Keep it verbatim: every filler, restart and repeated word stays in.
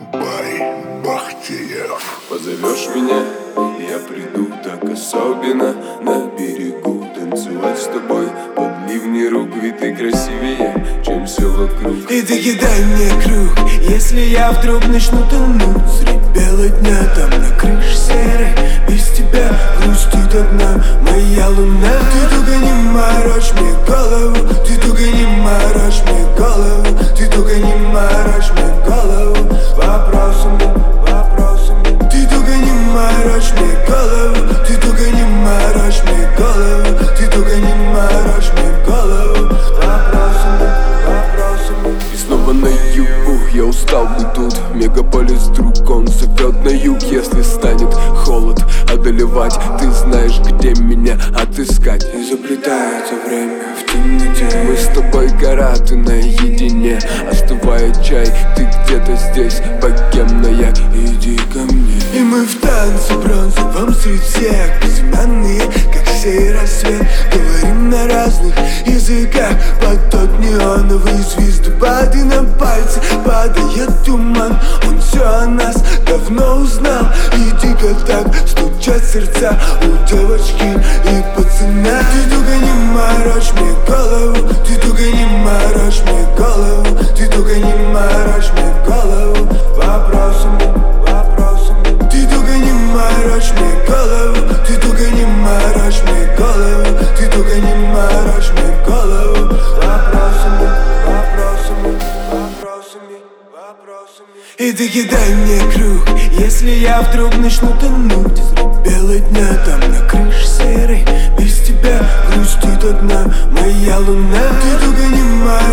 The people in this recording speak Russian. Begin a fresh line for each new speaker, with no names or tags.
Бахтиев.
Позовешь меня, я приду так особенно. На берегу танцевать с тобой под ливни рук. Ведь ты красивее, чем все вокруг.
И ты кидай мне круг, если я вдруг начну тонуть средь бела дня, там на крыше серой. Без тебя грустит одна моя луна. Ты только не морочь мне голову, ты только не морочь мне голову, ты только не морочь мне голову вопросами, вопросами. Ты только не морочь мне голову, ты только не морочь мне голову, ты только не морочь мне голову вопросами, вопросами.
И снова на югу, я устал быть тут. Мегаполис друг, он зовет на юг. Если станет холод одолевать, ты знаешь, где меня отыскать.
И заплетается время в темноте.
Мы с тобой гора, ты наедине. Остывает чай, ты где-то здесь, богемная.
Иди ко мне. И мы в танце бронзовом среди всех, безымянные, как сей рассвет. Говорим на разных языках под тот неоновый звездопад. И на пальцы падает туман, он все о нас давно узнал. И дико так стучат сердца у девочки и пацана. Ты только не морочь мне голову, ты только не морочь мне голову, ты только не морочь мне голову вопросами, вопросами. Ты только не морочь мне голову, ты только не морочь мне голову, ты только не морочь мне голову вопросами, вопросами, вопросами, вопросами. И ты кидай мне круг, если я вдруг начну тонуть средь бела дня, там на крыше серой. Без тебя грустит одна моя луна. Ты только не морочь